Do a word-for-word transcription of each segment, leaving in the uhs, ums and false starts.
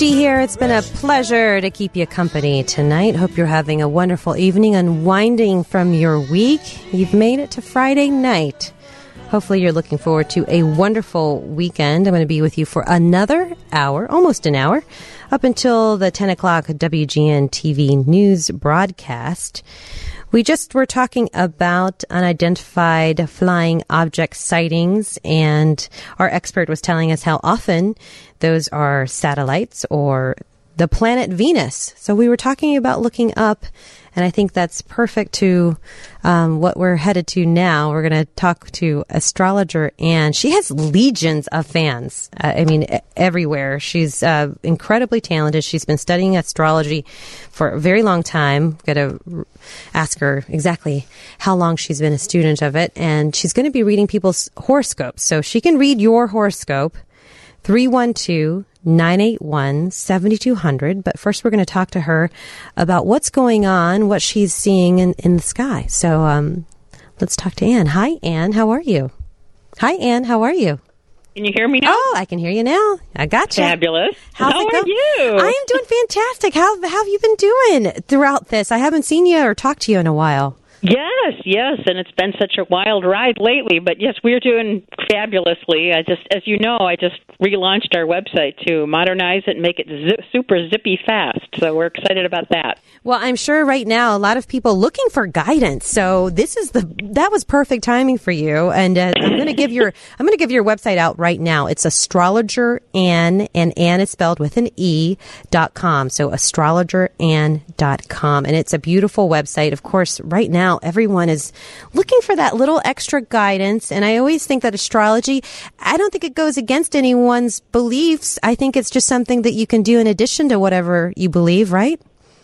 Angie here. It's been a pleasure to keep you company tonight. Hope you're having a wonderful evening, unwinding from your week. You've made it to Friday night. Hopefully you're looking forward to a wonderful weekend. I'm going to be with you for another hour, almost an hour, up until the ten o'clock W G N T V news broadcast. We just were talking about unidentified flying object sightings, and our expert was telling us how often those are satellites or the planet Venus. So we were talking about looking up, and I think that's perfect to um, what we're headed to now. We're going to talk to astrologer Anne. She has legions of fans. Uh, I mean, everywhere. She's uh, incredibly talented. She's been studying astrology for a very long time. Got to ask her exactly how long she's been a student of it. And she's going to be reading people's horoscopes. So she can read your horoscope, three one two, nine eight one, seven two zero zero. But first we're going to talk to her about what's going on, what she's seeing in, in the sky. So um, let's talk to Anne. Hi, Anne. How are you? Hi, Anne. How are you? Can you hear me now? Oh, I can hear you now. I got you. Fabulous. How's How it are going? you? I am doing fantastic. How, how have you been doing throughout this? I haven't seen you or talked to you in a while. Yes, yes, and it's been such a wild ride lately, but yes, we're doing fabulously. I just, as you know, I just relaunched our website to modernize it and make it zip, super zippy fast, so we're excited about that. Well, I'm sure right now a lot of people looking for guidance, so this is the, that was perfect timing for you, and uh, I'm going to give your, I'm going to give your website out right now. It's astrologer Anne, and Anne is spelled with an E, dot com, so astrologer Anne dot com, and it's a beautiful website. Of course, right now, everyone is looking for that little extra guidance. And I always think that astrology, I don't think it goes against anyone's beliefs. I think it's just something that you can do in addition to whatever you believe, right?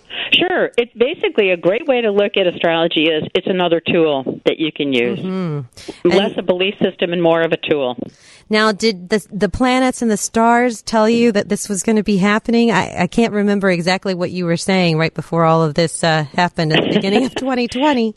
Sure. It's basically a great way to look at astrology is it's another tool that you can use. Mm-hmm. Less and, a belief system and more of a tool. Now, did the, the planets and the stars tell you that this was going to be happening? I, I can't remember exactly what you were saying right before all of this uh, happened at the beginning of twenty twenty.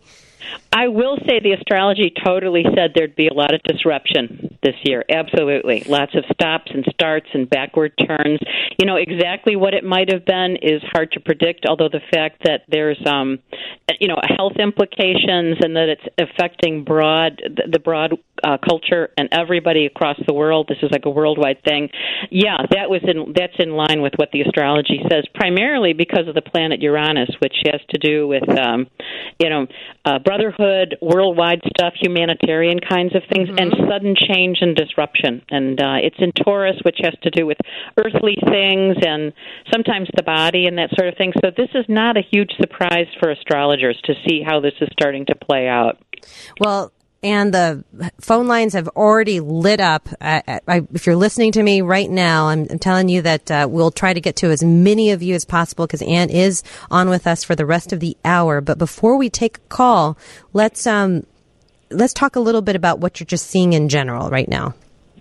I will say the astrology totally said there'd be a lot of disruption this year. Absolutely. Lots of stops and starts and backward turns. You know, exactly what it might have been is hard to predict, although the fact that there's, um, you know, health implications and that it's affecting broad, the broad uh, culture and everybody across the world. This is like a worldwide thing. Yeah, that was in, that's in line with what the astrology says, primarily because of the planet Uranus, which has to do with, um, you know, uh, brotherhood, worldwide stuff, humanitarian kinds of things, mm-hmm. and sudden change and disruption. And uh, it's in Taurus, which has to do with earthly things and sometimes the body and that sort of thing. So this is not a huge surprise for astrologers to see how this is starting to play out. Well, and the phone lines have already lit up. I, I, if you're listening to me right now, I'm, I'm telling you that uh, we'll try to get to as many of you as possible because Anne is on with us for the rest of the hour. But before we take a call, let's um, let's talk a little bit about what you're just seeing in general right now.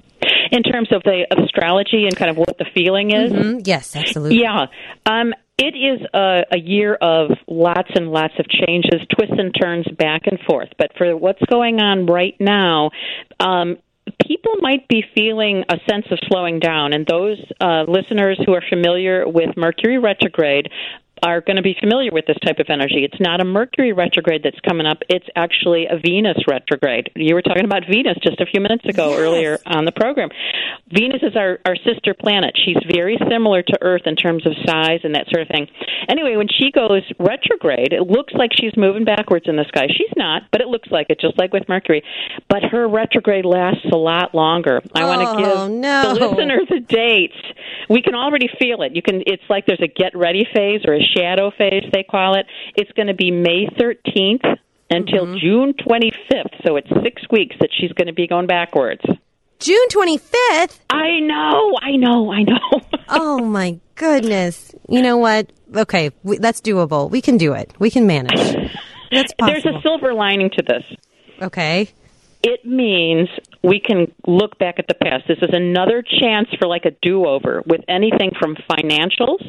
In terms of the astrology and kind of what the feeling is? Mm-hmm. Yes, absolutely. Yeah. Um, it is a, a year of lots and lots of changes, twists and turns back and forth. But for what's going on right now, um, people might be feeling a sense of slowing down. And those uh, listeners who are familiar with Mercury retrograde are going to be familiar with this type of energy. It's not a Mercury retrograde that's coming up. It's actually a Venus retrograde. You were talking about Venus just a few minutes ago, yes. earlier on the program. Venus is our, our sister planet. She's very similar to Earth in terms of size and that sort of thing. Anyway, when she goes retrograde, it looks like she's moving backwards in the sky. She's not, but it looks like it, just like with Mercury. But her retrograde lasts a lot longer. I oh, want to give no. the listener the dates. We can already feel it. You can. It's like there's a get ready phase or a shadow phase, they call it. It's going to be May thirteenth until mm-hmm. June twenty-fifth, so it's six weeks that she's going to be going backwards. June twenty-fifth? I know, I know, I know. Oh, my goodness. You know what? Okay, we, that's doable. We can do it. We can manage. That's possible. There's a silver lining to this. Okay. It means we can look back at the past. This is another chance for like a do-over with anything from financials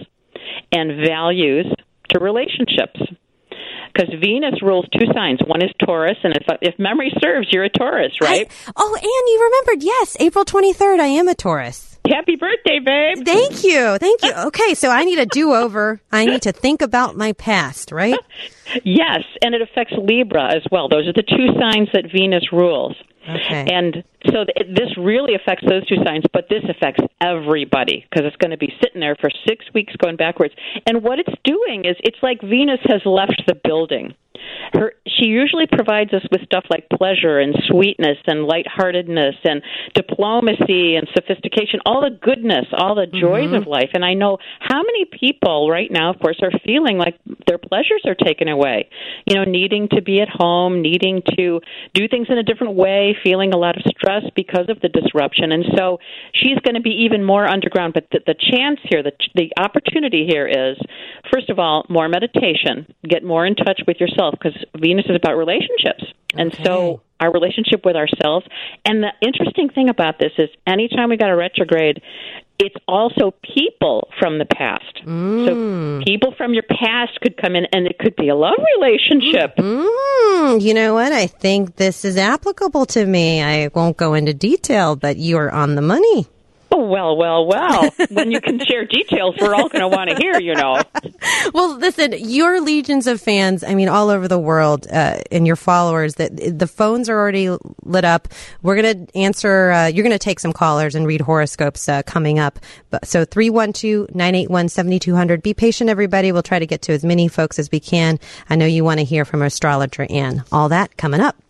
and values to relationships. Because Venus rules two signs. One is Taurus, and if if memory serves, you're a Taurus, right? I, oh, Anne, you remembered. Yes, April twenty-third, I am a Taurus. Happy birthday, babe. Thank you. Thank you. Okay, so I need a do-over. I need to think about my past, right? Yes, and it affects Libra as well. Those are the two signs that Venus rules. Okay. And so th- this really affects those two signs, but this affects everybody because it's going to be sitting there for six weeks going backwards. And what it's doing is it's like Venus has left the building. Her, she usually provides us with stuff like pleasure and sweetness and lightheartedness and diplomacy and sophistication, all the goodness, all the joys mm-hmm. of life. And I know how many people right now, of course, are feeling like their pleasures are taken away, you know, needing to be at home, needing to do things in a different way, feeling a lot of stress because of the disruption. And so she's going to be even more underground. But the, the chance here, the, the opportunity here is, first of all, more meditation, get more in touch with yourself, because Venus is about relationships. And okay. so our relationship with ourselves. And the interesting thing about this is anytime we got a retrograde, it's also people from the past. Mm. So people from your past could come in, and it could be a love relationship. Mm. You know what? I think this is applicable to me. I won't go into detail, but you are on the money. Oh, well, well, well. When you can share details, we're all going to want to hear, you know. Well, listen, your legions of fans, I mean, all over the world, uh, and your followers, that the phones are already lit up. We're going to answer, uh, you're going to take some callers and read horoscopes uh, coming up. But, so three one two, nine eight one, seven two zero zero. Be patient, everybody. We'll try to get to as many folks as we can. I know you want to hear from astrologer Anne. All that coming up.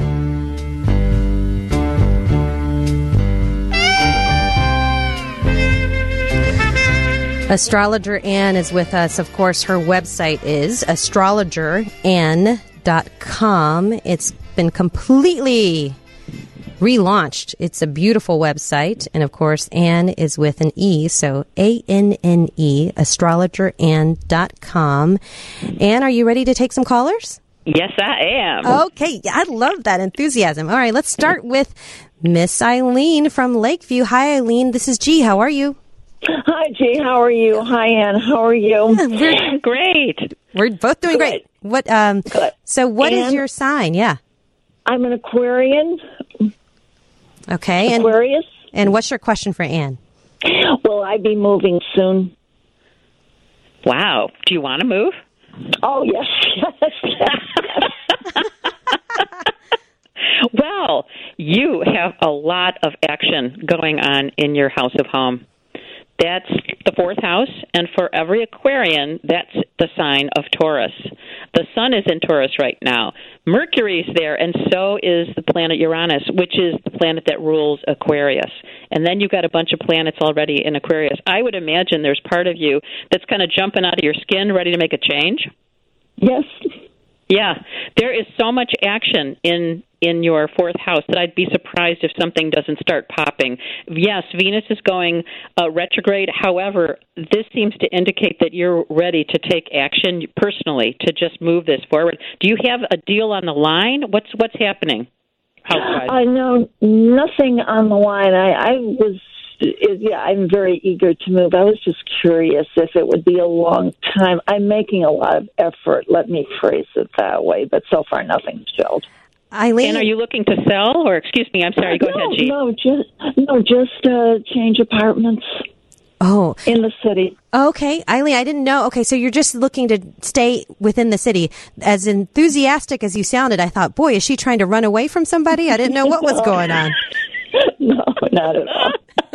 Astrologer Anne is with us. Of course, her website is astrologer anne dot com. It's been completely relaunched. It's a beautiful website. And, of course, Anne is with an E, so A N N E, astrologer anne dot com. Anne, are you ready to take some callers? Yes, I am. Okay. I love that enthusiasm. All right, let's start with Miss Eileen from Lakeview. Hi, Eileen. This is G. How are you? Hi, G. How are you? Hi, Ann. How are you? We're great. We're both doing Good. great. What? Um, Good. So what Ann, is your sign? Yeah. I'm an Aquarian. Okay. Aquarius. And, and what's your question for Ann? Will I be moving soon? Wow. Do you want to move? Oh, yes. Yes, yes, yes. Well, you have a lot of action going on in your house of home. That's the fourth house, and for every Aquarian, that's the sign of Taurus. The sun is in Taurus right now. Mercury's there, and so is the planet Uranus, which is the planet that rules Aquarius. And then you've got a bunch of planets already in Aquarius. I would imagine there's part of you that's kind of jumping out of your skin, ready to make a change. Yes. Yeah, there is so much action in in your fourth house that I'd be surprised if something doesn't start popping. Yes, Venus is going uh, retrograde. However, this seems to indicate that you're ready to take action personally to just move this forward. Do you have a deal on the line? What's what's happening? House-wise? I know nothing on the line. I, I was, yeah, I'm very eager to move. I was just curious if it would be a long time. I'm making a lot of effort. Let me phrase it that way. But so far, nothing's gelled. Eileen, and are you looking to sell, or excuse me? I'm sorry. Go no, ahead, G. No, just no, just uh, change apartments. Oh, in the city. Okay, Eileen, I didn't know. Okay, so you're just looking to stay within the city. As enthusiastic as you sounded, I thought, boy, is she trying to run away from somebody? I didn't know what was going on. No, not at all.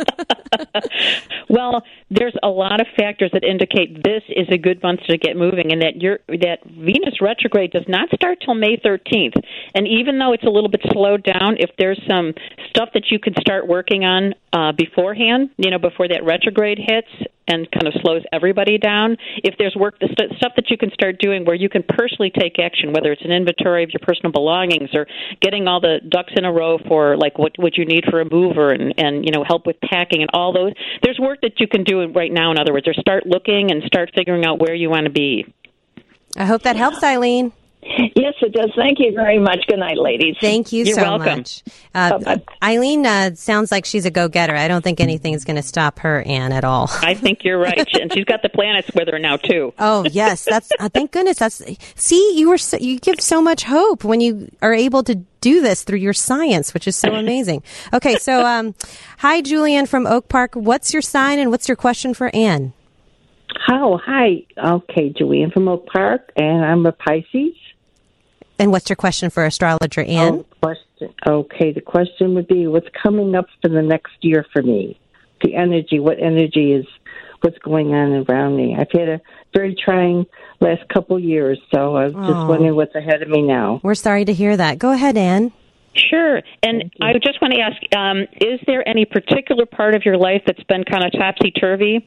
Well, there's a lot of factors that indicate this is a good month to get moving, and that you're, that Venus retrograde does not start till May thirteenth. And even though it's a little bit slowed down, if there's some stuff that you can start working on uh, beforehand, you know, before that retrograde hits and kind of slows everybody down, if there's work, the st- stuff that you can start doing where you can personally take action, whether it's an inventory of your personal belongings or getting all the ducks in a row for like what, what you need for a mover and, and, you know, help with packing and all those, there's work that you can do right now, in other words, or start looking and start figuring out where you want to be. I hope that helps, Eileen. Yes, it does. Thank you very much. Good night, ladies. Thank you You're so welcome. much. Uh, Eileen uh, sounds like she's a go-getter. I don't think anything's going to stop her, Ann, at all. I think you're right. And she's got the planets with her now, too. Oh, yes. That's uh, thank goodness. That's See, you were so, you give so much hope when you are able to do this through your science, which is so amazing. Okay, so um, hi, Julian from Oak Park. What's your sign and what's your question for Ann? Oh, hi. Okay, Julian from Oak Park, and I'm a Pisces. And what's your question for astrologer Ann? Oh, question. Okay, the question would be, what's coming up for the next year for me? The energy, what energy is, what's going on around me? I've had a very trying last couple years, so I was Oh. just wondering what's ahead of me now. We're sorry to hear that. Go ahead, Ann. Sure. And I just want to ask, um, is there any particular part of your life that's been kind of topsy-turvy?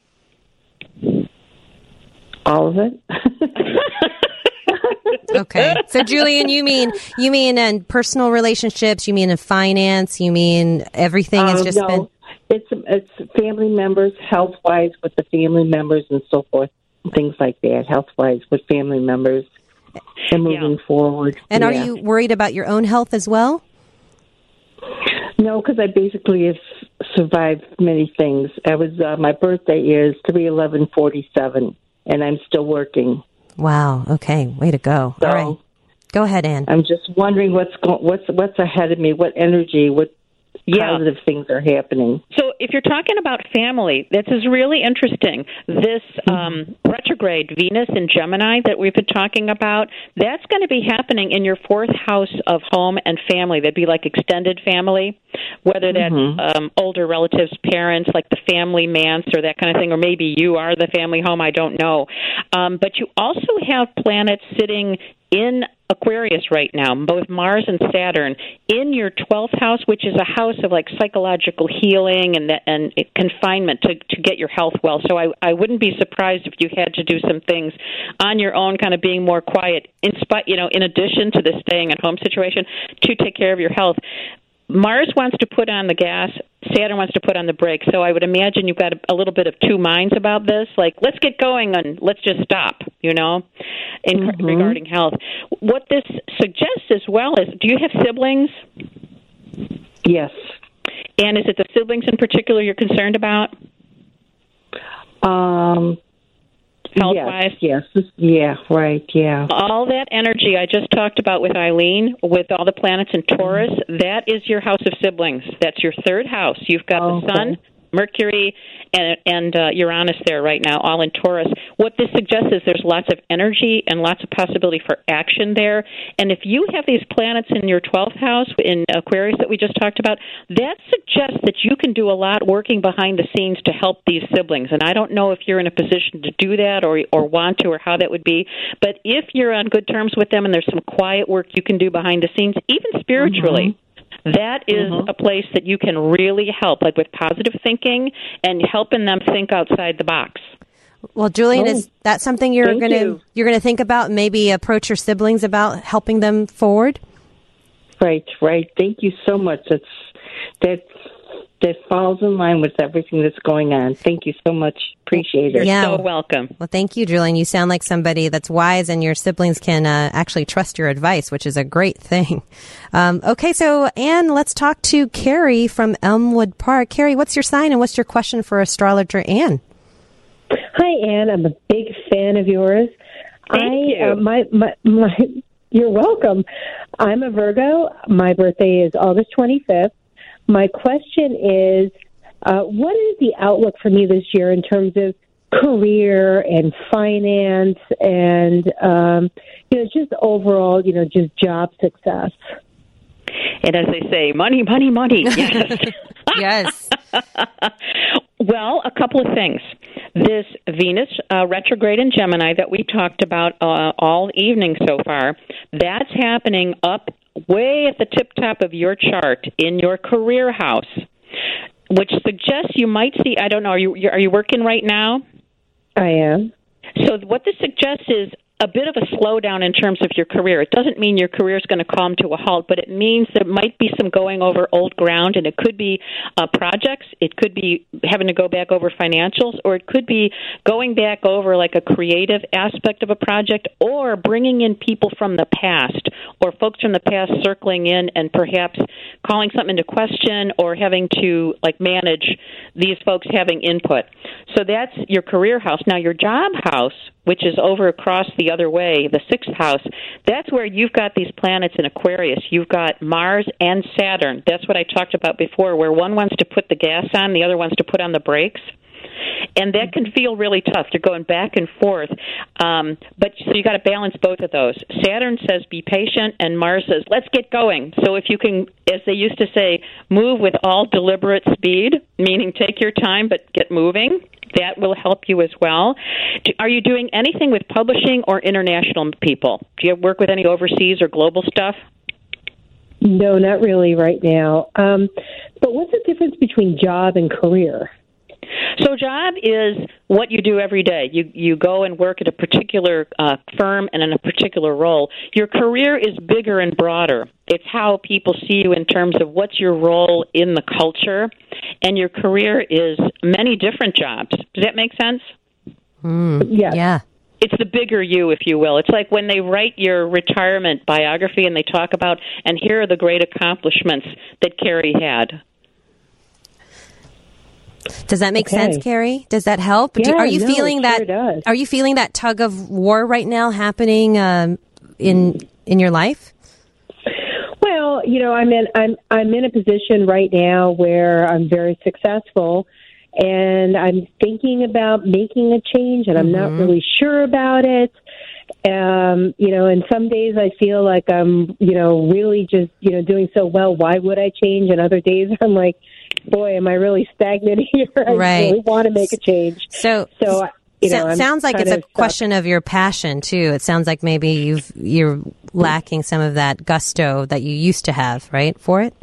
All of it? Okay. So, Julian, you mean you mean in personal relationships? You mean in finance? You mean everything has Um, just no, been? it's it's family members, health wise with the family members and so forth, things like that. Health wise with family members and moving Yeah. forward. And are Yeah. you worried about your own health as well? No, because I basically have survived many things. I was uh, my birthday is three eleven forty seven, and I'm still working. Wow. Okay. Way to go. So All right. Go ahead, Ann. I'm just wondering what's go- what's what's ahead of me. What energy? What Yeah. positive things are happening? So if you're talking about family, this is really interesting. This um, retrograde Venus in Gemini that we've been talking about, that's going to be happening in your fourth house of home and family. That'd be like extended family, whether that's Mm-hmm. um, older relatives, parents, like the family manse or that kind of thing, or maybe you are the family home, I don't know. Um, but you also have planets sitting in Aquarius right now, both Mars and Saturn, in your twelfth house, which is a house of like psychological healing and and confinement to to get your health well. So I I wouldn't be surprised if you had to do some things on your own, kind of being more quiet, in spite, you know, in addition to the staying at home situation, to take care of your health. Mars wants to put on the gas, Saturn wants to put on the brakes. So I would imagine you've got a, a little bit of two minds about this. Like, let's get going and let's just stop, you know, in Mm-hmm. regarding health. What this suggests as well is, do you have siblings? Yes. And is it the siblings in particular you're concerned about? Um. Health-wise? Yes. Yes. Yeah. Right. Yeah. All that energy I just talked about with Eileen, with all the planets in Taurus, that is your house of siblings. That's your third house. You've got Oh, the Sun, okay. Mercury, and, and uh, Uranus there right now, all in Taurus. What this suggests is there's lots of energy and lots of possibility for action there. And if you have these planets in your twelfth house, in Aquarius that we just talked about, that suggests that you can do a lot working behind the scenes to help these siblings. And I don't know if you're in a position to do that or, or want to or how that would be. But if you're on good terms with them and there's some quiet work you can do behind the scenes, even spiritually, mm-hmm. That is mm-hmm. a place that you can really help, like with positive thinking and helping them think outside the box. Well, Julian, Oh, is that something you're thank going to you. you're going to think about? Maybe approach your siblings about helping them forward. Right. Right. Thank you so much. That's that. That falls in line with everything that's going on. Thank you so much. Appreciate it. You're Yeah. so welcome. Well, thank you, Julian. You sound like somebody that's wise, and your siblings can uh, actually trust your advice, which is a great thing. Um, okay, so Ann, let's talk to Carrie from Elmwood Park. Carrie, what's your sign, and what's your question for astrologer Ann? Hi, Ann. I'm a big fan of yours. Thank I, you. Uh, my, my, my, you're welcome. I'm a Virgo. My birthday is August twenty-fifth. My question is, uh, what is the outlook for me this year in terms of career and finance and, um, you know, just overall, you know, just job success? And as they say, money, money, money. Yes. Yes. Well, a couple of things. This Venus uh, retrograde in Gemini that we talked about uh, all evening so far, that's happening up way at the tip top of your chart in your career house, which suggests you might see, I don't know, are you are you working right now? I am. So what this suggests is a bit of a slowdown in terms of your career. It doesn't mean your career is going to come to a halt, but it means there might be some going over old ground, and it could be uh, projects, it could be having to go back over financials, or it could be going back over like a creative aspect of a project, or bringing in people from the past, or folks from the past circling in and perhaps calling something into question, or having to like manage these folks having input. So that's your career house. Now your job house, which is over across the other way, the sixth house, that's where you've got these planets in Aquarius. You've got Mars and Saturn. That's what I talked about before, where one wants to put the gas on, the other wants to put on the brakes. And that can feel really tough. They're going back and forth. Um, but so you got to balance both of those. Saturn says be patient, and Mars says let's get going. So if you can, as they used to say, move with all deliberate speed, meaning take your time but get moving, that will help you as well. Are you doing anything with publishing or international people? Do you work with any overseas or global stuff? No, not really right now. Um, but what's the difference between job and career? So job is what you do every day. You you go and work at a particular uh, firm and in a particular role. Your career is bigger and broader. It's how people see you in terms of what's your role in the culture, and your career is many different jobs. Does that make sense? Mm, yes. Yeah. It's the bigger you, if you will. It's like when they write your retirement biography and they talk about, and here are the great accomplishments that Carrie had. Does that make okay. sense, Carrie? Does that help? Yeah, Do, are you no, feeling it that? Sure does. Are you feeling that tug of war right now happening um, in in your life? Well, you know, I'm in I'm I'm in a position right now where I'm very successful, and I'm thinking about making a change, and I'm Mm-hmm. not really sure about it. Um, you know, and some days I feel like I'm, you know, really just, you know, doing so well. Why would I change? And other days I'm like, boy, am I really stagnant here? I Right. really want to make a change. So, so you know, so, I'm sounds like kind it's a of question of your passion too. It sounds like maybe you've you're lacking some of that gusto that you used to have, right, for it.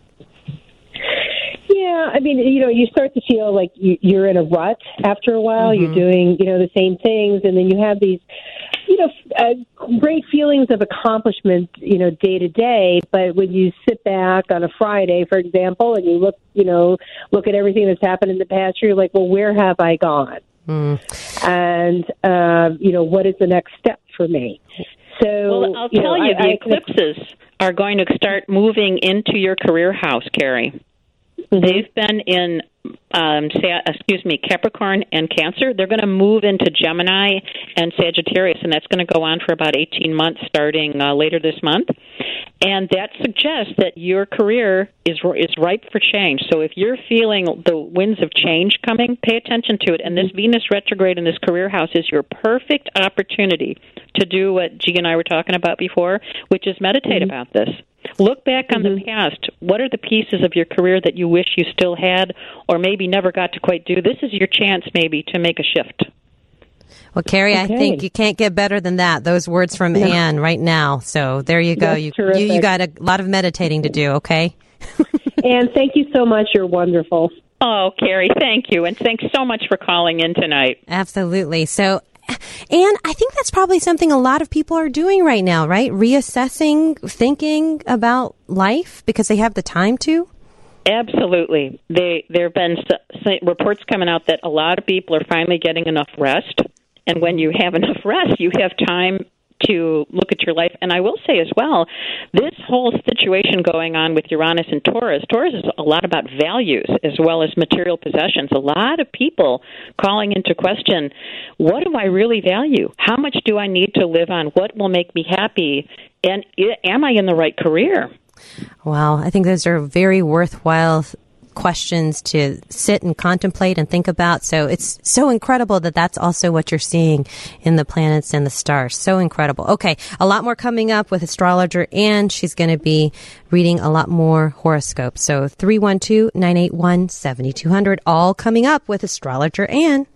Yeah, I mean, you know, you start to feel like you, you're in a rut after a while. Mm-hmm. You're doing, you know, the same things, and then you have these, you know, uh, great feelings of accomplishment, you know, day to day. But when you sit back on a Friday, for example, and you look, you know, look at everything that's happened in the past year, you're like, well, where have I gone? Mm. And uh, you know, what is the next step for me? So, Well, I'll you tell know, you, I, the I, eclipses are going to start moving into your career house, Carrie. Mm-hmm. They've been in, um, sa- excuse me, Capricorn and Cancer. They're going to move into Gemini and Sagittarius, and that's going to go on for about eighteen months, starting uh, later this month. And that suggests that your career is is ripe for change. So if you're feeling the winds of change coming, pay attention to it. And this Venus retrograde in this career house is your perfect opportunity to do what G and I were talking about before, which is meditate mm-hmm. about this. Look back on mm-hmm. the past. What are the pieces of your career that you wish you still had or maybe never got to quite do? This is your chance maybe to make a shift. Well, Carrie, okay. I think you can't get better than that. Those words from yeah. Anne right now. So there you go. That's you, terrific. you you got a lot of meditating to do, okay? Anne, thank you so much. You're wonderful. Oh, Carrie, thank you. And thanks so much for calling in tonight. Absolutely. So, Anne, I think that's probably something a lot of people are doing right now, right? Reassessing, thinking about life because they have the time to. Absolutely. They, there have been reports coming out that a lot of people are finally getting enough rest. And when you have enough rest, you have time to look at your life. And I will say as well, this whole situation going on with Uranus and Taurus, Taurus is a lot about values as well as material possessions. A lot of people calling into question, what do I really value? How much do I need to live on? What will make me happy? And am I in the right career? Wow, I think those are very worthwhile questions to sit and contemplate and think about. So it's so incredible that that's also what you're seeing in the planets and the stars. So incredible. Okay, a lot more coming up with astrologer Anne. She's going to be reading a lot more horoscopes. So three one two, nine eight one, seven two zero zero, all coming up with astrologer Anne.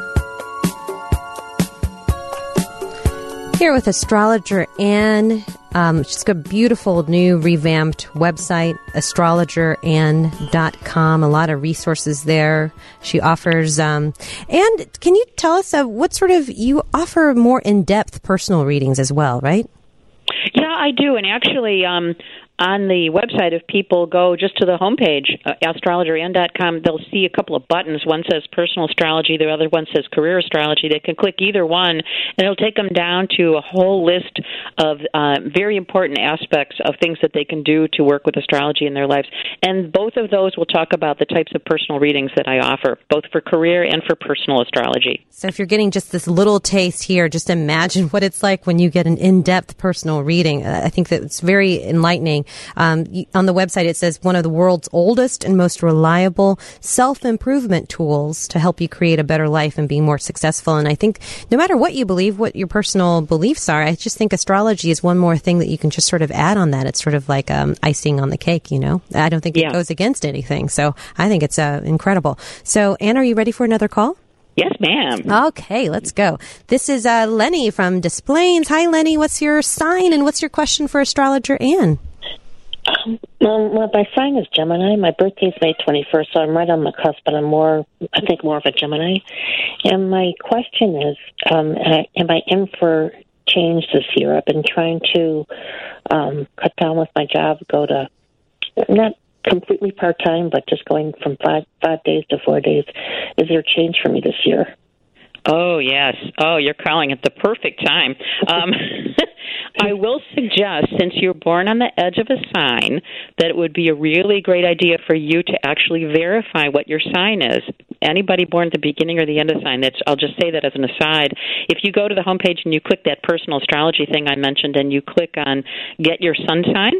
Here with astrologer Anne. Um, she's got a beautiful new revamped website, astrologer ann dot com. A lot of resources there. She offers, um, and can you tell us uh, what sort of, you offer more in-depth personal readings as well, right? Yeah, I do. And actually, um, on the website, if people go just to the homepage, uh, astrologer ann dot com, they'll see a couple of buttons. One says personal astrology, the other one says career astrology. They can click either one, and it'll take them down to a whole list of uh, very important aspects of things that they can do to work with astrology in their lives. And both of those will talk about the types of personal readings that I offer, both for career and for personal astrology. So if you're getting just this little taste here, just imagine what it's like when you get an in-depth personal reading. I think that it's very enlightening. Um, on the website, it says one of the world's oldest and most reliable self-improvement tools to help you create a better life and be more successful. And I think no matter what you believe, what your personal beliefs are, I just think astrology is one more thing that you can just sort of add on that. It's sort of like um, icing on the cake, you know. I don't think it yeah. goes against anything. So I think it's uh, incredible. So, Ann, are you ready for another call? Yes, ma'am. Okay, let's go. This is uh, Lenny from Des Plaines. Hi, Lenny. What's your sign and what's your question for astrologer Ann? Um, well, my sign is Gemini. My birthday is May twenty-first, so I'm right on the cusp, but I'm more, I think, more of a Gemini. And my question is, um, am I in for change this year? I've been trying to um, cut down with my job, go to, not completely part-time, but just going from five five days to four days. Is there change for me this year? Oh, yes. Oh, you're calling it the perfect time. Um, I will suggest, since you're born on the edge of a sign, that it would be a really great idea for you to actually verify what your sign is. Anybody born at the beginning or the end of the sign, that's, I'll just say that as an aside. If you go to the homepage and you click that personal astrology thing I mentioned and you click on Get Your Sun Sign,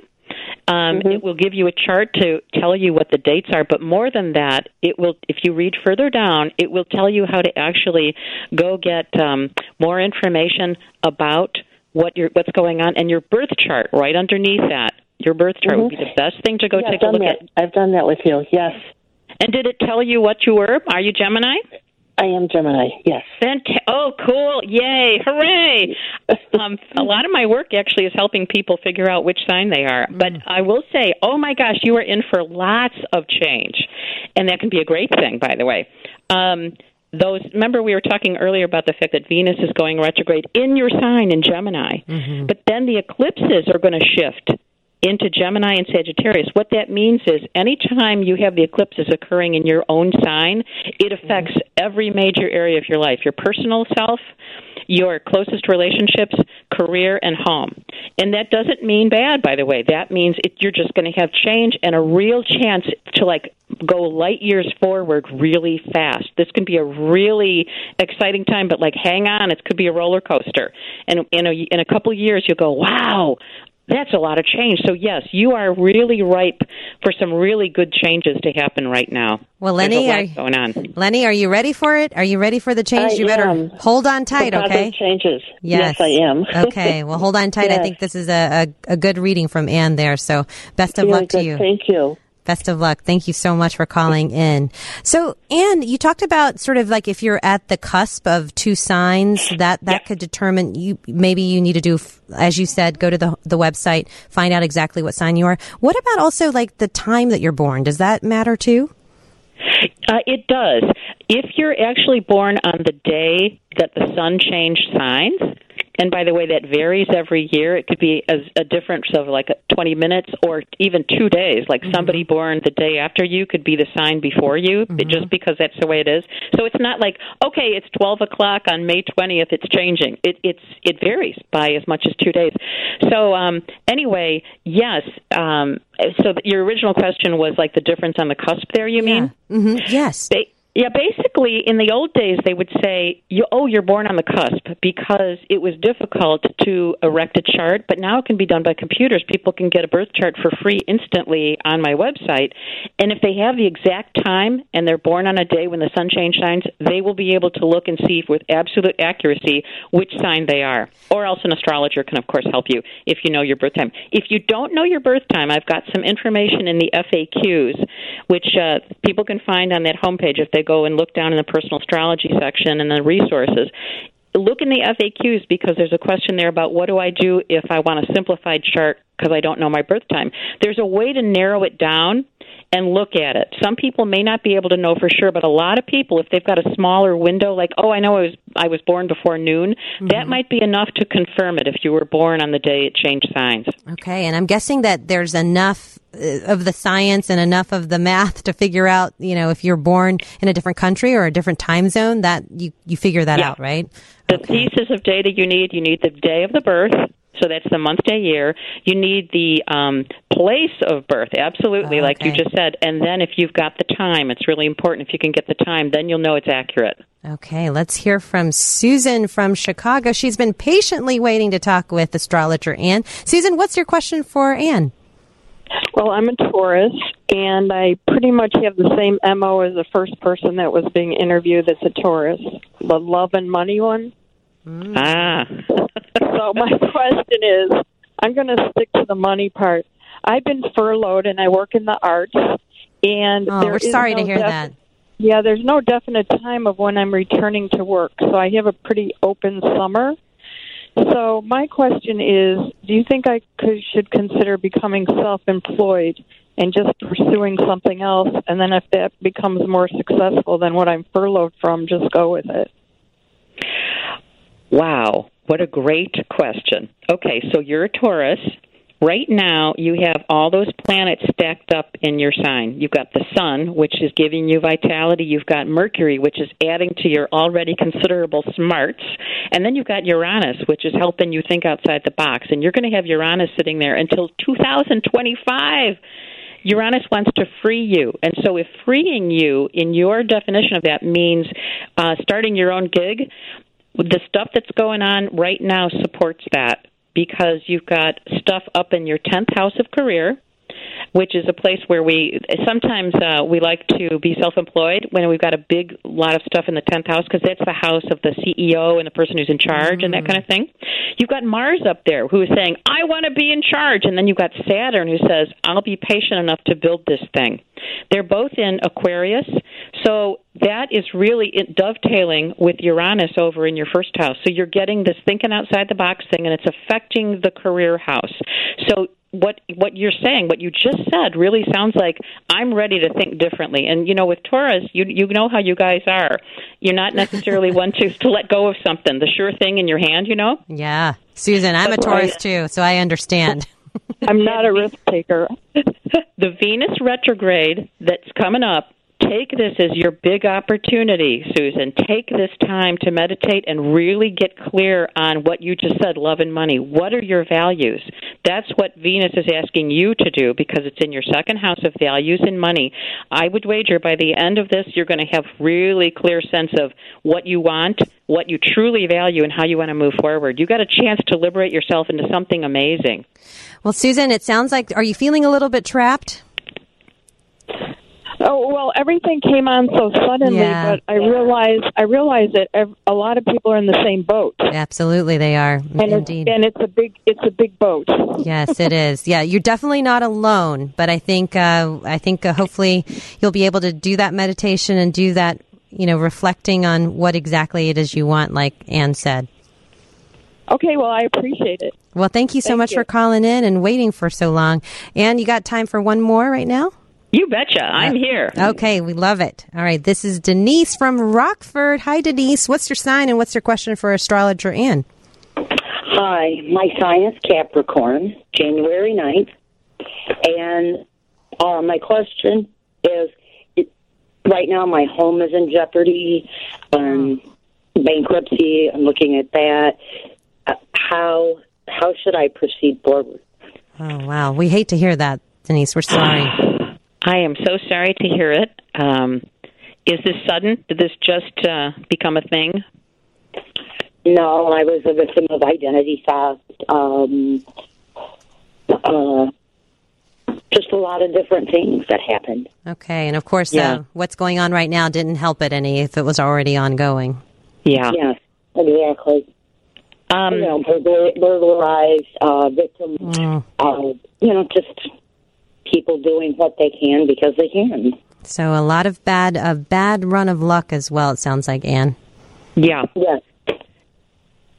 Um, mm-hmm. It will give you a chart to tell you what the dates are, but more than that, it will. If you read further down, it will tell you how to actually go get um, more information about what your what's going on and your birth chart right underneath that. Your birth chart mm-hmm. would be the best thing to go yeah, take a look that. at. I've done that with you, yes. And did it tell you what you were? Are you Gemini? I am Gemini, yes. Fant- oh, cool. Yay. Hooray. um, a lot of my work actually is helping people figure out which sign they are. But I will say, oh, my gosh, you are in for lots of change. And that can be a great thing, by the way. Um, those. Remember, we were talking earlier about the fact that Venus is going retrograde in your sign in Gemini. Mm-hmm. But then the eclipses are going to shift into Gemini and Sagittarius. What that means is anytime you have the eclipses occurring in your own sign, it affects every major area of your life, your personal self, your closest relationships, career, and home. And that doesn't mean bad, by the way. That means it, you're just going to have change and a real chance to, like, go light years forward really fast. This can be a really exciting time, but, like, hang on, it could be a roller coaster. And in a, in a couple of years, you'll go, wow, that's a lot of change. So, yes, you are really ripe for some really good changes to happen right now. Well, Lenny, There's a lot are, going on. Lenny, are you ready for it? Are you ready for the change? I you better am. hold on tight, for okay? changes. Yes. yes, I am. Okay, well, hold on tight. Yes. I think this is a, a, a good reading from Ann there. So, best of Really luck to good. you. Thank you. Best of luck. Thank you so much for calling in. So, Ann, you talked about sort of like if you're at the cusp of two signs, that, that yeah. could determine you. Maybe you need to do, as you said, go to the the website, find out exactly what sign you are. What about also like the time that you're born? Does that matter too? Uh, it does. If you're actually born on the day that the sun changed signs, and by the way, that varies every year. It could be as a difference of like twenty minutes or even two days. Like mm-hmm. somebody born the day after you could be the sign before you, mm-hmm. just because that's the way it is. So it's not like, okay, it's twelve o'clock on May twentieth, it's changing. It, it's, it varies by as much as two days. So um, anyway, yes. Um, so your original question was like the difference on the cusp there, you yeah. mean? Mm-hmm. Yes. They, Yeah, basically, in the old days, they would say, you, oh, you're born on the cusp, because it was difficult to erect a chart, but now it can be done by computers. People can get a birth chart for free instantly on my website, and if they have the exact time and they're born on a day when the sun change signs, they will be able to look and see with absolute accuracy which sign they are. Or else an astrologer can, of course, help you if you know your birth time. If you don't know your birth time, I've got some information in the F A Qs, which uh, people can find on that homepage if they go and look down in the personal astrology section and the resources. look in the F A Qs because there's a question there about what do I do if I want a simplified chart because I don't know my birth time. There's a way to narrow it down and look at it. Some people may not be able to know for sure, but a lot of people, if they've got a smaller window, like, oh, I know I was I was born before noon, mm-hmm. that might be enough to confirm it if you were born on the day it changed signs. Okay, and I'm guessing that there's enough of the science and enough of the math to figure out, you know, if you're born in a different country or a different time zone, that you, you figure that yeah. out, right? The okay. pieces of data you need, you need the day of the birth. So that's the month, day, year. You need the um, place of birth, absolutely, okay. like you just said. And then if you've got the time, it's really important. If you can get the time, then you'll know it's accurate. Okay, let's hear from Susan from Chicago. She's been patiently waiting to talk with astrologer Ann. Susan, what's your question for Ann? Well, I'm a Taurus, and I pretty much have the same M O as the first person that was being interviewed that's a Taurus, the love and money one. Mm. Ah. So my question is, I'm going to stick to the money part. I've been furloughed, and I work in the arts, and oh, there we're is sorry no to hear defi- that. Yeah, there's no definite time of when I'm returning to work, so I have a pretty open summer. So my question is, do you think I could, should consider becoming self-employed and just pursuing something else, and then if that becomes more successful than what I'm furloughed from, just go with it? Wow, what a great question. Okay, so you're a Taurus. Right now, you have all those planets stacked up in your sign. You've got the sun, which is giving you vitality. You've got Mercury, which is adding to your already considerable smarts. And then you've got Uranus, which is helping you think outside the box. And you're going to have Uranus sitting there until two thousand twenty-five. Uranus wants to free you. And so if freeing you, in your definition of that, means uh, starting your own gig, the stuff that's going on right now supports that. Because you've got stuff up in your tenth house of career, which is a place where we sometimes uh, we like to be self-employed when we've got a big lot of stuff in the tenth house, because that's the house of the C E O and the person who's in charge mm. and that kind of thing. You've got Mars up there who is saying, I want to be in charge. And then you've got Saturn who says, I'll be patient enough to build this thing. They're both in Aquarius. So that is really dovetailing with Uranus over in your first house. So you're getting this thinking outside the box thing, and it's affecting the career house. So what what you're saying, what you just said, really sounds like I'm ready to think differently. And, you know, with Taurus, you you know how you guys are. You're not necessarily one to, to let go of something, the sure thing in your hand, you know? Yeah. Susan, I'm a Taurus, too, so I understand. I'm not a risk taker. The Venus retrograde that's coming up, take this as your big opportunity, Susan. Take this time to meditate and really get clear on what you just said, love and money. What are your values? That's what Venus is asking you to do, because it's in your second house of values and money. I would wager by the end of this, you're going to have really clear sense of what you want, what you truly value, and how you want to move forward. You got a chance to liberate yourself into something amazing. Well, Susan, it sounds like, are you feeling a little bit trapped? Oh, well, everything came on so suddenly, yeah. but I realize I realize that ev- a lot of people are in the same boat. Absolutely, they are. And Indeed. It's, and it's a big it's a big boat. Yes, it is. Yeah, you're definitely not alone, but I think uh, I think uh, hopefully you'll be able to do that meditation and do that, you know, reflecting on what exactly it is you want, like Ann said. Okay, well, I appreciate it. Well, thank you so thank much you. for calling in and waiting for so long. Ann, you got time for one more right now? You betcha. I'm here. Okay, we love it. All right, this is Denise from Rockford. Hi, Denise. What's your sign and what's your question for astrologer Ann? Hi, my sign is Capricorn, January ninth. And uh, my question is, it, right now my home is in jeopardy, um, bankruptcy, I'm looking at that. Uh, how how should I proceed forward? Oh, wow. We hate to hear that, Denise. We're sorry. I am so sorry to hear it. Um, is this sudden? Did this just uh, become a thing? No, I was a victim of identity theft. Um, uh, just a lot of different things that happened. Okay, and of course, yeah. uh, what's going on right now didn't help it any if it was already ongoing. Yeah. Yes, exactly. Um, you know, burglar- burglarized, uh, victims, Mm. uh, you know, just people doing what they can because they can. So a lot of bad, a bad run of luck as well, it sounds like, Ann. Yeah. Yes.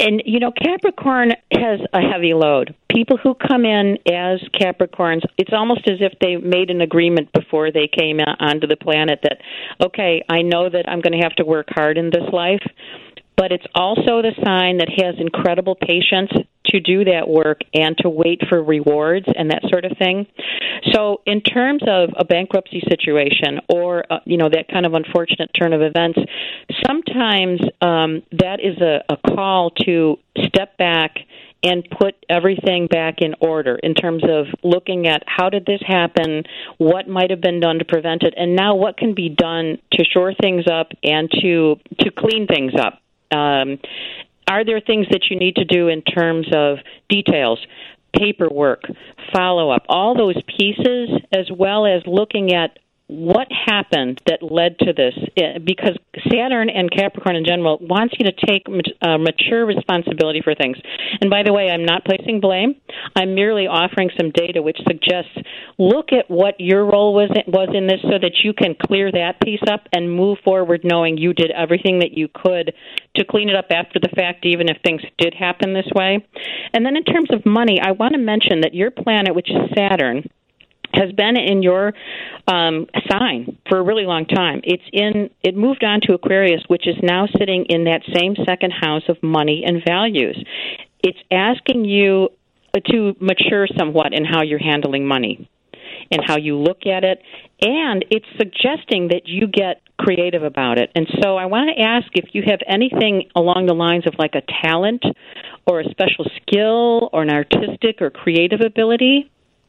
And, you know, Capricorn has a heavy load. People who come in as Capricorns, it's almost as if they made an agreement before they came onto the planet that, okay, I know that I'm going to have to work hard in this life, but it's also the sign that has incredible patience to do that work and to wait for rewards and that sort of thing. So in terms of a bankruptcy situation or, uh, you know, that kind of unfortunate turn of events, sometimes um, that is a, a call to step back and put everything back in order in terms of looking at how did this happen, what might have been done to prevent it, and now what can be done to shore things up and to to clean things up. Um, are there things that you need to do in terms of details, paperwork, follow-up, all those pieces, as well as looking at what happened that led to this? Because Saturn and Capricorn in general wants you to take uh, mature responsibility for things. And by the way, I'm not placing blame. I'm merely offering some data which suggests look at what your role was in, was in this so that you can clear that piece up and move forward knowing you did everything that you could to clean it up after the fact, even if things did happen this way. And then in terms of money, I want to mention that your planet, which is Saturn, has been in your um, sign for a really long time. It's in. It moved on to Aquarius, which is now sitting in that same second house of money and values. It's asking you to mature somewhat in how you're handling money and how you look at it, and it's suggesting that you get creative about it. And so I want to ask if you have anything along the lines of like a talent or a special skill or an artistic or creative ability.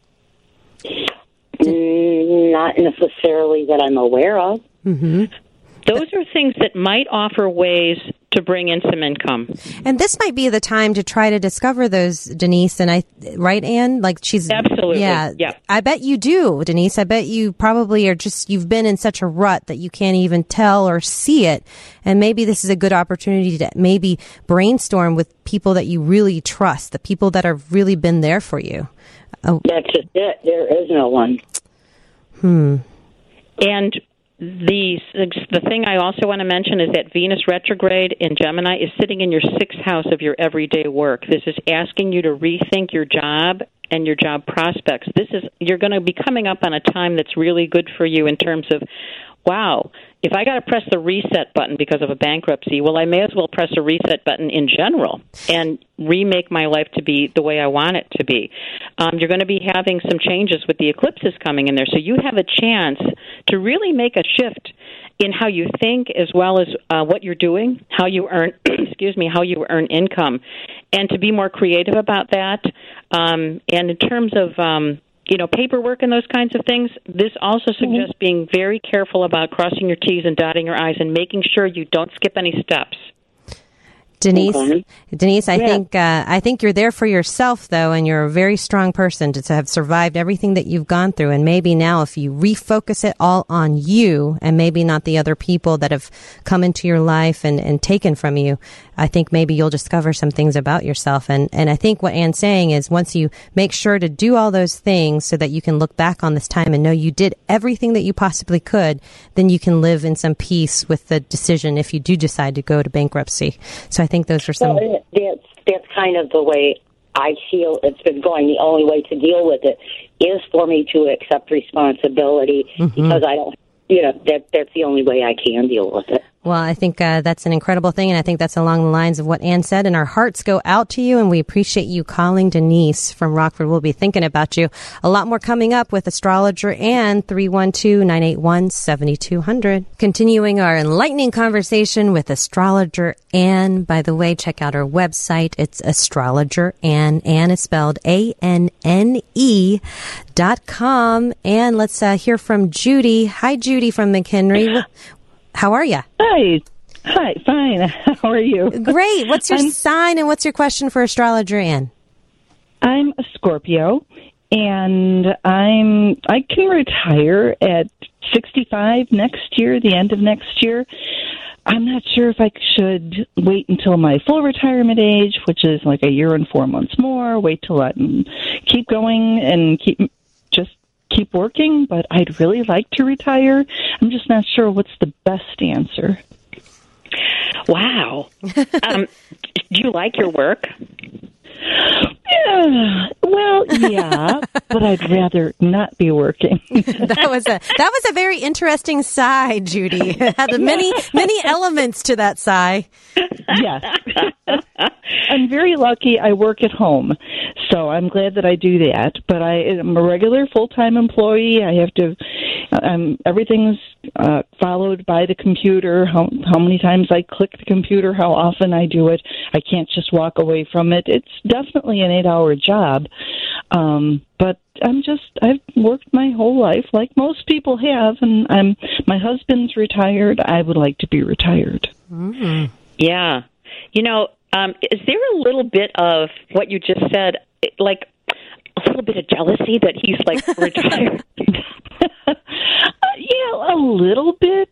Mm, not necessarily that I'm aware of. Mm-hmm. Those are things that might offer ways to bring in some income. And this might be the time to try to discover those, Denise. And I, right, Anne? Like she's absolutely, yeah. yeah. I bet you do, Denise. I bet you probably are just you've been in such a rut that you can't even tell or see it. And maybe this is a good opportunity to maybe brainstorm with people that you really trust, the people that have really been there for you. Oh. That's just it. There is no one. Hmm. And the the thing I also want to mention is that Venus retrograde in Gemini is sitting in your sixth house of your everyday work. This is asking you to rethink your job and your job prospects. This is you're going to be coming up on a time that's really good for you in terms of, wow, if I got to press the reset button because of a bankruptcy, well, I may as well press a reset button in general and remake my life to be the way I want it to be. Um, you're going to be having some changes with the eclipses coming in there, so you have a chance to really make a shift in how you think as well as uh, what you're doing, how you earn, excuse me, how you earn income, and to be more creative about that. Um, and in terms of um, you know, paperwork and those kinds of things, this also suggests mm-hmm. being very careful about crossing your T's and dotting your I's and making sure you don't skip any steps. Denise, okay. Denise, I yeah. think uh, I think you're there for yourself, though, and you're a very strong person to, to have survived everything that you've gone through. And maybe now, if you refocus it all on you, and maybe not the other people that have come into your life and, and taken from you, I think maybe you'll discover some things about yourself. And and I think what Anne's saying is, once you make sure to do all those things, so that you can look back on this time and know you did everything that you possibly could, then you can live in some peace with the decision if you do decide to go to bankruptcy. So I think those are some. Well, that's that's kind of the way I feel it's been going. The only way to deal with it is for me to accept responsibility mm-hmm. because I don't, you know, that that's the only way I can deal with it. Well, I think uh, that's an incredible thing, and I think that's along the lines of what Anne said, and our hearts go out to you, and we appreciate you calling Denise from Rockford. We'll be thinking about you. A lot more coming up with astrologer Anne, three one two, nine eight one, seven two zero zero. Continuing our enlightening conversation with astrologer Anne. By the way, check out our website. It's astrologer Anne. Anne is spelled A N N E dot com. And let's uh, hear from Judy. Hi, Judy from McHenry. How are you? Hi. Hi, fine. How are you? Great. What's your I'm, sign and what's your question for astrologer Anne? I'm a Scorpio, and I'm I can retire at sixty-five next year, the end of next year. I'm not sure if I should wait until my full retirement age, which is like a year and four months more, wait till I keep going and keep just keep working, but I'd really like to retire. I'm just not sure what's the best answer. Wow. um, Do you like your work? Yeah, well, yeah, but I'd rather not be working. that was a that was a very interesting sigh, Judy. It had many many elements to that sigh. Yes. I'm very lucky I work at home, so I'm glad that I do that. But I am a regular full-time employee. I have to, um, everything's uh, followed by the computer, how, how many times I click the computer, how often I do it. I can't just walk away from it. It's definitely an eight-hour job. Um, but I'm just, I've worked my whole life like most people have, and I'm, my husband's retired. I would like to be retired. Mm-hmm. Yeah. You know, um, is there a little bit of what you just said, like a little bit of jealousy that he's like retired? Yeah, a little bit.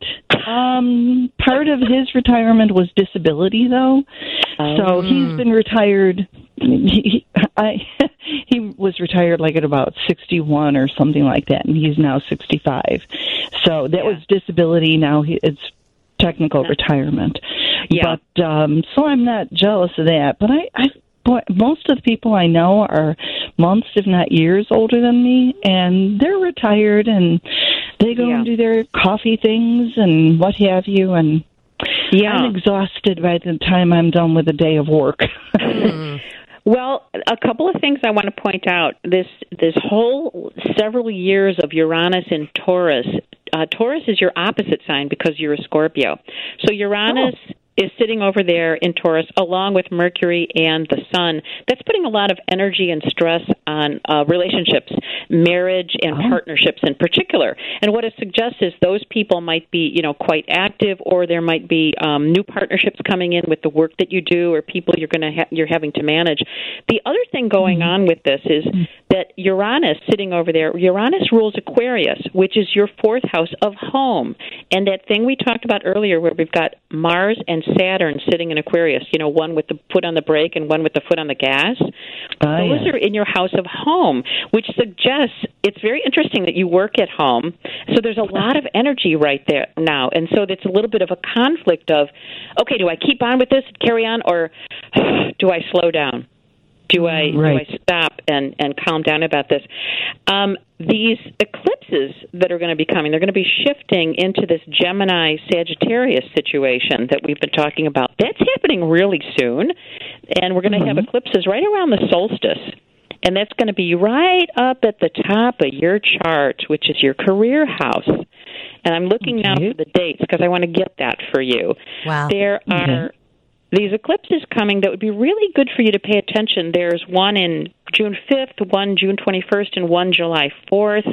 Um, part of his retirement was disability, though. Um, so he's been retired. He, I, he was retired like at about sixty-one or something like that, and he's now sixty-five. So that yeah. was disability. Now he, it's technical retirement. Yeah. But um, so I'm not jealous of that. But I, I boy, most of the people I know are months, if not years, older than me, and they're retired and they go yeah. and do their coffee things and what have you. And yeah. I'm exhausted by the time I'm done with a day of work. mm. Well, a couple of things I want to point out. This this whole several years of Uranus in Taurus. Uh, Taurus is your opposite sign because you're a Scorpio. So Uranus oh. is sitting over there in Taurus along with Mercury and the Sun. That's putting a lot of energy and stress on uh, relationships, marriage and oh. partnerships in particular. And what it suggests is those people might be, you know, quite active, or there might be um, new partnerships coming in with the work that you do, or people you're going to ha- you're having to manage. The other thing going mm-hmm. on with this is that Uranus sitting over there, Uranus rules Aquarius, which is your fourth house of home. And that thing we talked about earlier where we've got Mars and Saturn sitting in Aquarius, you know, one with the foot on the brake and one with the foot on the gas. Oh, Those yeah. are in your house of home, which suggests it's very interesting that you work at home. So there's a lot of energy right there now. And so it's a little bit of a conflict of, okay, do I keep on with this, carry on, or do I slow down? Do I right. do I stop and, and calm down about this? Um, these eclipses that are going to be coming, they're going to be shifting into this Gemini-Sagittarius situation that we've been talking about. That's happening really soon, and we're going to mm-hmm. have eclipses right around the solstice. And that's going to be right up at the top of your chart, which is your career house. And I'm looking okay. now for the dates because I want to get that for you. Wow. There okay. are these eclipses coming that would be really good for you to pay attention. There's one in June fifth, one June twenty-first, and one July fourth.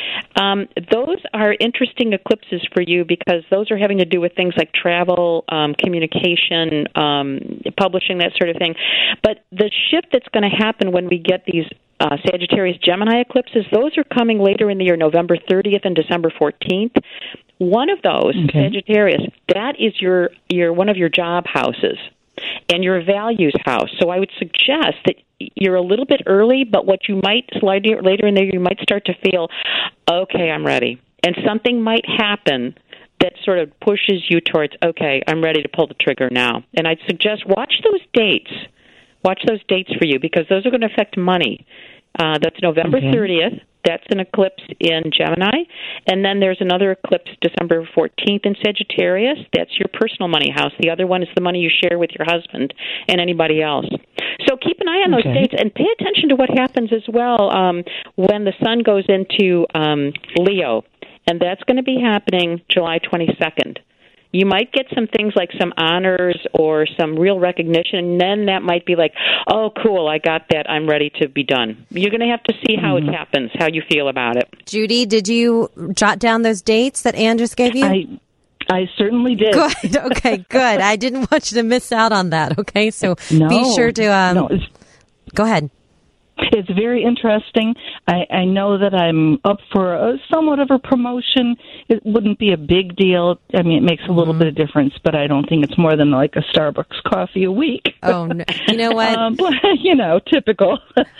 Um, those are interesting eclipses for you because those are having to do with things like travel, um, communication, um, publishing, that sort of thing. But the shift that's going to happen when we get these uh, Sagittarius Gemini eclipses, those are coming later in the year, November thirtieth and December fourteenth. One of those, okay. Sagittarius, that is your, your one of your job houses and your values house. So I would suggest that you're a little bit early, but what you might, slightly later in there, you might start to feel, okay, I'm ready. And something might happen that sort of pushes you towards, okay, I'm ready to pull the trigger now. And I'd suggest watch those dates. Watch those dates for you because those are going to affect money. Uh, that's November okay. thirtieth. That's an eclipse in Gemini. And then there's another eclipse December fourteenth in Sagittarius. That's your personal money house. The other one is the money you share with your husband and anybody else. So keep an eye on those okay. dates and pay attention to what happens as well um, when the sun goes into um, Leo. And that's going to be happening July twenty-second. You might get some things like some honors or some real recognition, and then that might be like, oh, cool, I got that, I'm ready to be done. You're going to have to see how mm-hmm. it happens, how you feel about it. Judy, did you jot down those dates that Ann just gave you? I I certainly did. Good, okay, good. I didn't want you to miss out on that, okay? So no, be sure to... Um, no, go ahead. It's very interesting. I, I know that I'm up for a, somewhat of a promotion. It wouldn't be a big deal. I mean, it makes a little mm-hmm. bit of difference, but I don't think it's more than like a Starbucks coffee a week. Oh, no. You know what? um, but, you know, typical.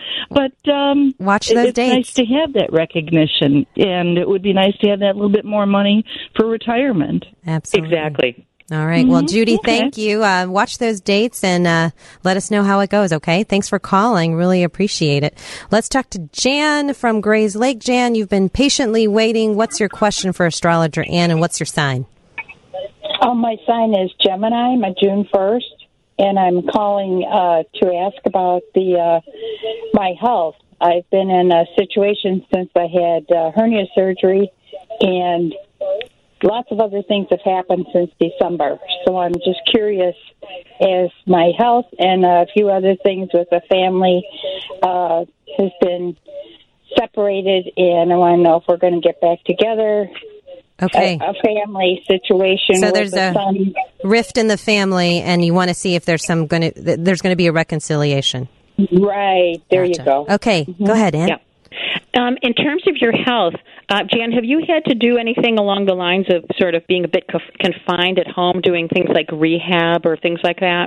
But um, watch those it's dates. Nice to have that recognition, and it would be nice to have that little bit more money for retirement. Absolutely. Exactly. All right. Mm-hmm. Well, Judy, Okay. thank you. Uh, watch those dates and uh, let us know how it goes, okay? Thanks for calling. Really appreciate it. Let's talk to Jan from Grays Lake. Jan, you've been patiently waiting. What's your question for astrologer Ann, and what's your sign? Um, my sign is Gemini, my June first, and I'm calling uh, to ask about the uh, my health. I've been in a situation since I had uh, hernia surgery, and lots of other things have happened since December. So I'm just curious as my health and a few other things with the family uh, has been separated, and I want to know if we're going to get back together. Okay. A, a family situation. So with there's the a son. rift in the family, and you want to see if there's some going to there's going to be a reconciliation. Right. There Gotcha. you go. Okay. Mm-hmm. Go ahead, Ann. Yeah. Um, in terms of your health, uh, Jan, have you had to do anything along the lines of sort of being a bit conf- confined at home, doing things like rehab or things like that?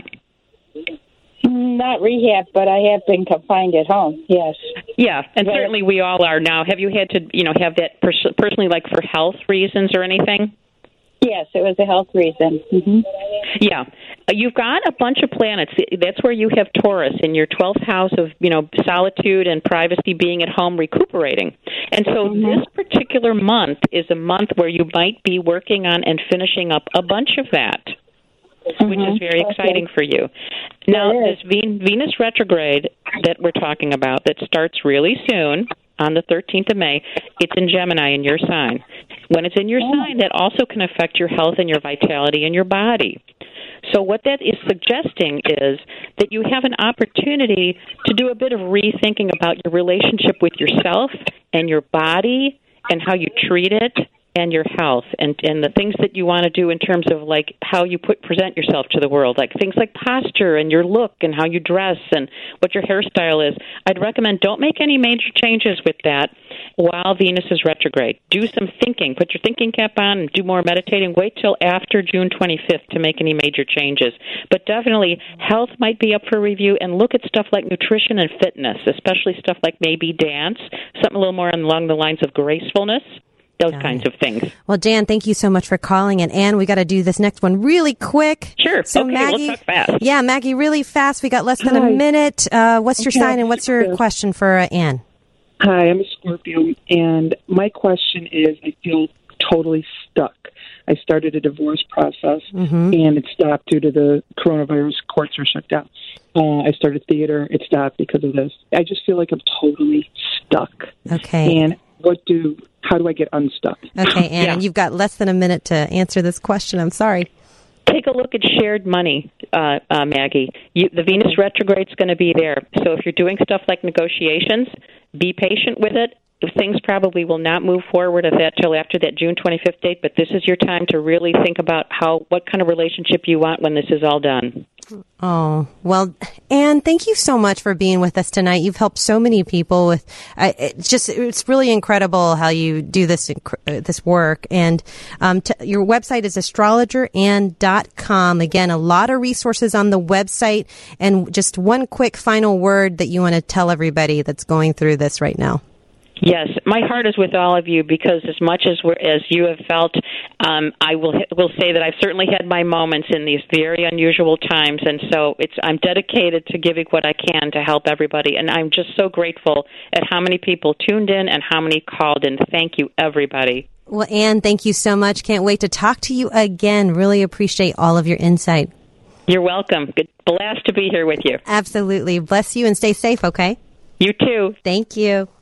Not rehab, but I have been confined at home, yes. Yeah, and But- certainly we all are now. Have you had to, you know, have that pers- personally, like for health reasons or anything? Yes, it was a health reason. Mm-hmm. Yeah. Uh, You've got a bunch of planets. That's where you have Taurus in your twelfth house of, you know, solitude and privacy, being at home, recuperating. And so Mm-hmm. this particular month is a month where you might be working on and finishing up a bunch of that, Mm-hmm. which is very Okay. exciting for you. Now, It this is. Ven- Venus retrograde that we're talking about that starts really soon on the thirteenth of May, it's in Gemini in your sign. When it's in your Oh. sign, that also can affect your health and your vitality and your body. So what that is suggesting is that you have an opportunity to do a bit of rethinking about your relationship with yourself and your body and how you treat it and your health and, and the things that you want to do in terms of like how you put present yourself to the world, like things like posture and your look and how you dress and what your hairstyle is. I'd recommend don't make any major changes with that while Venus is retrograde. Do some thinking. Put your thinking cap on and do more meditating. Wait till after June twenty-fifth to make any major changes. But definitely health might be up for review, and look at stuff like nutrition and fitness, especially stuff like maybe dance, something a little more along the lines of gracefulness. Those Got kinds it. of things. Well, Jan, thank you so much for calling. And Ann, we got to do this next one really quick. Sure. So Okay, Maggie, we'll talk fast. yeah, Maggie, really fast. We got less than Hi. a minute. Uh, what's your Okay. sign and what's your question for uh, Ann? Hi, I'm a Scorpio, and my question is, I feel totally stuck. I started a divorce process, Mm-hmm. and it stopped due to the coronavirus. Courts are shut down. Uh, I started theater. It stopped because of this. I just feel like I'm totally stuck. Okay. And what do? How do I get unstuck? Okay, Ann, Yeah. and you've got less than a minute to answer this question. I'm sorry. Take a look at shared money, uh, uh, Maggie. You, the Venus retrograde's going to be there. So if you're doing stuff like negotiations, be patient with it. Things probably will not move forward at that till after that June twenty-fifth date, but this is your time to really think about how what kind of relationship you want when this is all done. Oh, well, Ann, thank you so much for being with us tonight. You've helped so many people with, I it's just, it's really incredible how you do this, inc- uh, this work. And, um, t- your website is astrologer ann dot com. Again, a lot of resources on the website, and just one quick final word that you want to tell everybody that's going through this right now. Yes, my heart is with all of you, because as much as we're, as you have felt, um, I will will say that I've certainly had my moments in these very unusual times, and so it's I'm dedicated to giving what I can to help everybody, and I'm just so grateful at how many people tuned in and how many called in. Thank you, everybody. Well, Ann, thank you so much. Can't wait to talk to you again. Really appreciate all of your insight. You're welcome. Good, blessed to be here with you. Absolutely. Bless you and stay safe, okay? You too. Thank you.